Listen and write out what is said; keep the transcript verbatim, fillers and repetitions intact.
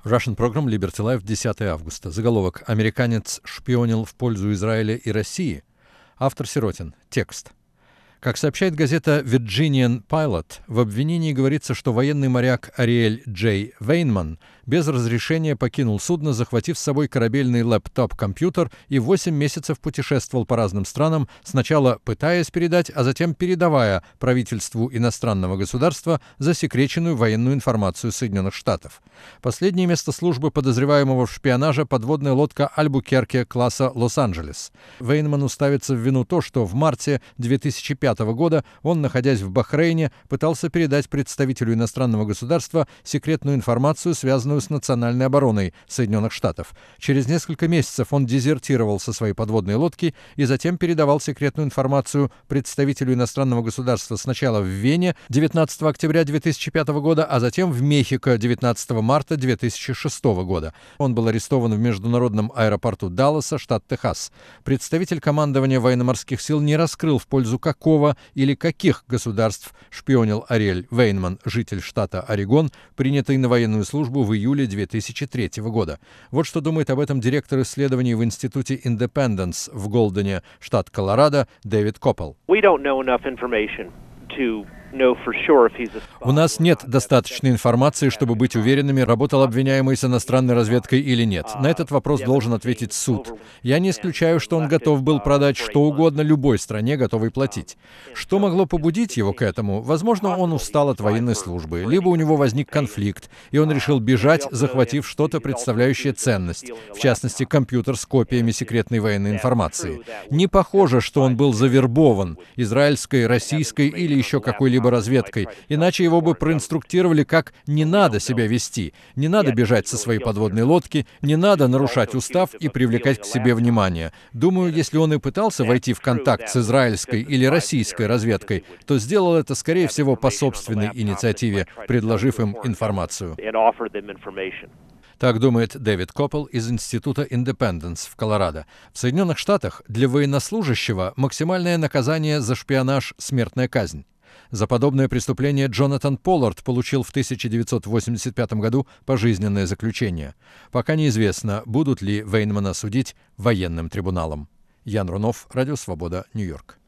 Russian Program Liberty Life, десятое августа. Заголовок: «Американец шпионил в пользу Израиля и России». Автор Сиротин. Текст. Как сообщает газета Virginian Pilot, в обвинении говорится, что военный моряк Ариэль Джей Вейнман без разрешения покинул судно, захватив с собой корабельный лэптоп-компьютер, и восемь месяцев путешествовал по разным странам, сначала пытаясь передать, а затем передавая правительству иностранного государства засекреченную военную информацию Соединенных Штатов. Последнее место службы подозреваемого в шпионаже — подводная лодка «Альбукерке» класса «Лос-Анджелес». Вейнману ставится в вину то, что в марте две тысячи пятого года он, находясь в Бахрейне, пытался передать представителю иностранного государства секретную информацию, связанную с национальной обороной Соединенных Штатов. Через несколько месяцев он дезертировал со своей подводной лодки и затем передавал секретную информацию представителю иностранного государства сначала в Вене девятнадцатого октября две тысячи пятого года, а затем в Мехико девятнадцатого марта две тысячи шестого года. Он был арестован в международном аэропорту Далласа, штат Техас. Представитель командования военно-морских сил не раскрыл, в пользу какого или каких государств шпионил Ариэль Вейнман, житель штата Орегон, принятый на военную службу в июле две тысячи третьего года. Вот что думает об этом директор исследований в институте Independence в Голдене, штат Колорадо, Дэвид Коппел. У нас нет достаточной информации, чтобы быть уверенными, работал обвиняемый с иностранной разведкой или нет. На этот вопрос должен ответить суд. Я не исключаю, что он готов был продать что угодно любой стране, готовой платить. Что могло побудить его к этому? Возможно, он устал от военной службы, либо у него возник конфликт, и он решил бежать, захватив что-то, представляющее ценность, в частности, компьютер с копиями секретной военной информации. Не похоже, что он был завербован израильской, российской или еще какой-либо разведкой, иначе его бы проинструктировали, как не надо себя вести, не надо бежать со своей подводной лодки, не надо нарушать устав и привлекать к себе внимание. Думаю, если он и пытался войти в контакт с израильской или российской разведкой, то сделал это, скорее всего, по собственной инициативе, предложив им информацию. Так думает Дэвид Коппел из института Independence в Колорадо. В Соединенных Штатах для военнослужащего максимальное наказание за шпионаж — смертная казнь. За подобное преступление Джонатан Поллард получил в тысяча девятьсот восемьдесят пятом году пожизненное заключение. Пока неизвестно, будут ли Вейнмана судить военным трибуналом. Ян Рунов, Радио Свобода, Нью-Йорк.